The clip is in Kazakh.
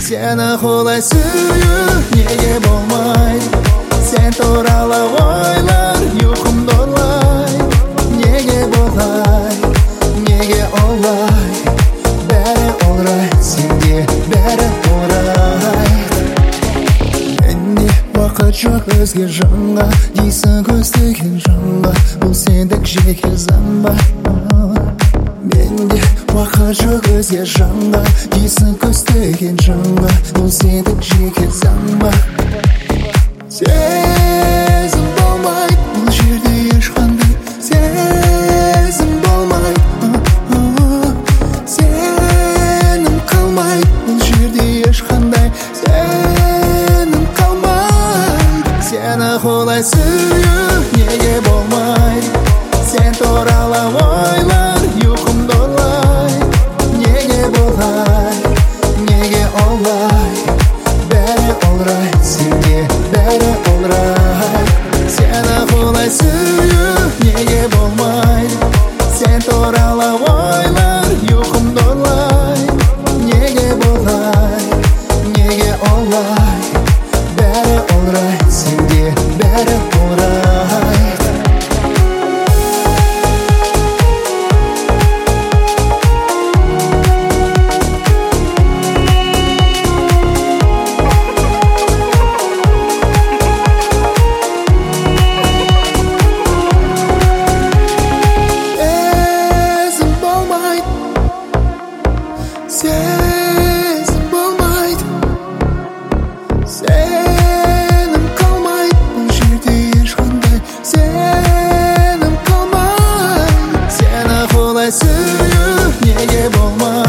Seni құлай сүю неге болмайды? Сен туралы ойлар ұйқымды ұрлай. Неге болай, неге олай? Бәрі alright, сенде бәрі alright. Менде уақыт жоқ өзге жанға, дейсің көздеген жанға. Бұл сендік жеке заң ба? Менде уақыт жоқ өзге жанға, дейсің көздеген жанға. Бұл сендік жеке заң ба? Сезім болмайды бұл жерде ешқандай, сезім болмайды. Сенім қалмайды бұл жерде ешқандай, сенім қалмайды. Сені құлай сүю неге болмайды? Сен туралы ойлар ұйқымды ұрлай. Неге болай, неге олай? Бәрі alright, сенде бәрі alright. Сені құлай сүю неге болмайды? Сен туралы ойлар ұйқымды ұрлай. Неге болай, неге олай? Бәрі alright, сенде бәрі alright. Сезім болмайды, сенім қалмайды бұл жерде ешқандай, сенім қалмайды. Сені құлай сүю неге болмайды?